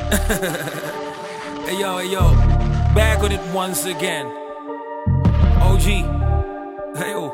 Hey yo, back on it once again. OG, hey yo,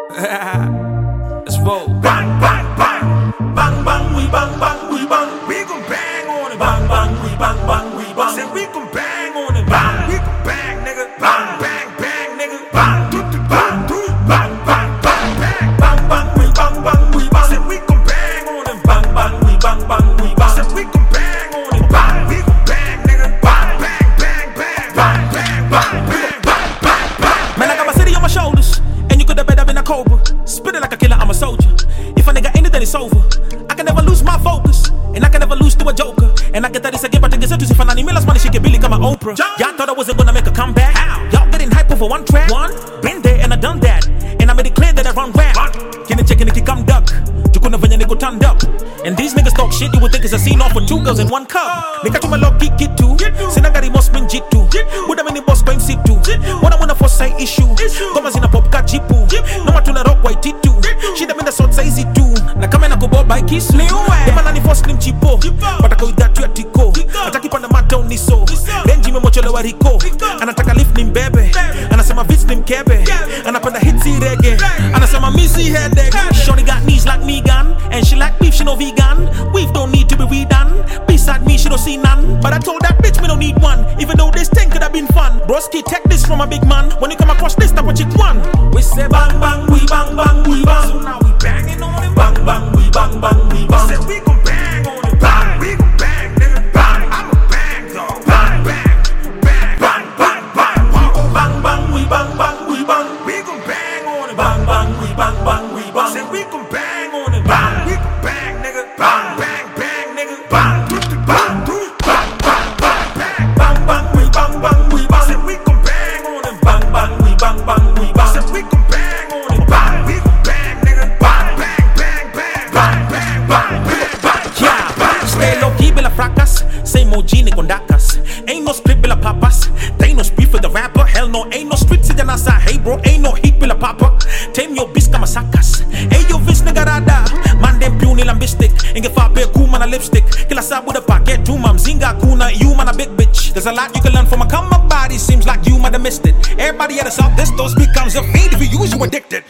let's roll. Bang, bang, bang, bang, bang, we bang, we gon' bang on it. Bang, bang, we bang, we bang. Say we gon' bang on it. Bang, we gon' bang, nigga. Bang, bang, bang, nigga. Bang, do do bang, do bang, bang, bang, bang, bang, bang, we bang. Say we gon' bang on it. Bang, bang, we bang, we bang. Say we gon' bang on it. Bang, we gon' bang, nigga. Bang, bang, bang, bang, bang, bang, bang, bang, bang, bang. Man, I got my city on my shoulders, and you could have better been a cobra. Spit it like a killer, I'm a soldier. If a nigga ain't it, then it's over. I can never lose my focus, and I can never lose to a joker. And I get that it's a game, but it's a if I need me, money, she can Billy come my Oprah. Y'all thought I wasn't gonna make a comeback. Y'all getting hype over one track. Been there and I done that, and I made it clear that I run rap. Can you check and come duck? You couldn't have nigga turned up. And these niggas talk shit, you would think it's a scene off with 2 girls in 1 cup. Nigga to my lock, get to. Sinagari must been jitu. Buda many boss going sit to. What I wanna for say issue. Thomas in a pop cat jipu. No one to the rock white titu. She them in the sort size it too. Na come in a go ball by kiss. The man on the first slim chipo. But I go with that to a tico. I take it on the mat down this so. Then Jimmy Mochola Wariko. And I take a lift nim baby. And I say my bitch nim kebe. And I put the hits reggae. And I say my missy headache. Shorty got knees like me gun. And she like beef, she no vegan. Weave don't need to be redone. Beside me, she don't see none. But I told that bitch me don't need one. Even though this thing could have been fun. Broski, take this from a big man. When you come across this type of chick one. We say bang bang, we bang bang, we bang. So now we banging on it. Bang bang, we bang bang, we bang. Say we gon' bang on it. Bang, we gon' bang, nigga. Bang, I'ma bang, dog. Bang, bang, bang, bang, bang, bang. We gon' bang bang, we bang bang, we bang. We gon' bang on it. Bang bang, we bang bang, we bang. Say we gon' bang on it. Bang, we gon' bang, nigga. Bang, bang, bang, nigga. Bang, do do bang, do bang, bang, bang, bang, bang, bang, we bang bang, we bang. Say we gon' bang on it. Bang bang, we bang bang, we bang. Say we gon' bang on it. Bang, we gon' bang, nigga. Bang, bang, bang, bang, bang, bang, bang, bang, yeah. Stay low key, bila fracas. Same OG ni kondakas. Ain't no script, bila papas. They ain't no speed for the rapper. Hell no, ain't no street si janasa. Hey bro, ain't no heat, bila papa. Tame your bitch kama sakas. Hey yo, Vince nigga rada. Man dem piu nilang bistik. Inge fape kuma na lipstick. Kila sabu da paket tuma mzinga kuna. You man a big bitch. There's a lot you can learn from a come up body. Seems like you might have missed it. Everybody at the south, this dose becomes a feed. If you use, you addicted.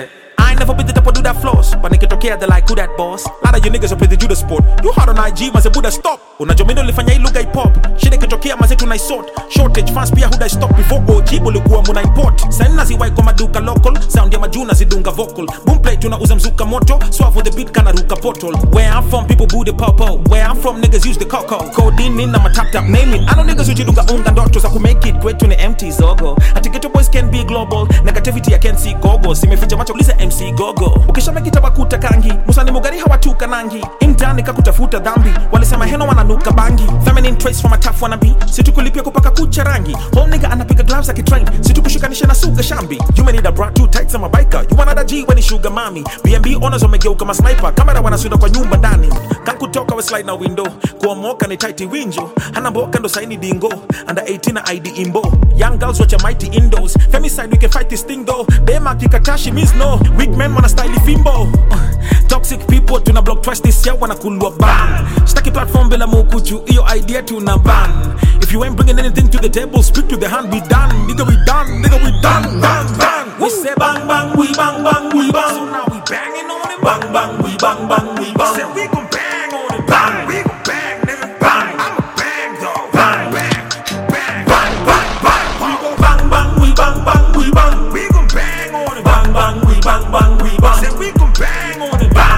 I ain't never been the type of do that floss. But nigga talk here, they like who that boss. Lot of you niggas are play the Judas sport. You hard on IG, man, say Buddha stop. Unajomendo lifanya iluga hip hop. Shide kitokea man say tuna sort. Shortage fans pia who that stop before OG bulikuwa muna import. Sana ziwai kwa maduka local. Sound ya majuna zidunga vocal. Boomplay tunauza mzuka moto. Swap for the beat kana ruka portal. Where I'm from people boo the popo. Where I'm from niggas use the coco. Codeine in na tap tap naming. I know niggas ujidunga unga ndoto za kumake it kwetu ni empty zogo. Ati ghetto boys can be global. Negativity I can see gogo. Simeficha macho lisa MC gogo. Ukisha mekita wakuta kangi. Musa ni mugari hawatuka nangi. Intani kakutafuta dhambi. Walisema heno wananuka bangi. Feminine traits from a tough wannabe. Situkulipia kupaka kucha rangi. Home nigga anapiga gloves akitrain. Situkushukanisha na suga shambi. You may need a bra too tight sama biker. You wanna G when ni sugar mami. BNB honors wamegeuka ma sniper. Kamera wanasuda kwa nyumba ndani. Kankutoka we slide na window. Kuomoka ni tighty winjo. Hana mboka ndo saini dingo. Under 18 na ID imbo. Young girls watch a mighty indoors. Femicide we can fight this thing though. Bema kikatashi means no. Weak men wanna style fimbo. Toxic people tuna block twice this year wanna kulwa ban. Staki platform bila mukuchu. Iyo idea tuna ban. If you ain't bringing anything to the table, speak to the hand, we done. Nigga we done, nigga we done. Bang bang. We say bang bang, we bang bang, we bang. So now we banging on it. Bang bang, we bang bang, we bang. Say we gon' bang on it. Bang, we gon' bang, nigga. Bang, I'ma bang dog. Bang bang, bang, bang, bang, bang. We gon' bang bang, we bang bang, we bang. We gon' bang on it. Bang bang, we bang bang, we bang. Say we gon' bang on it. Bang.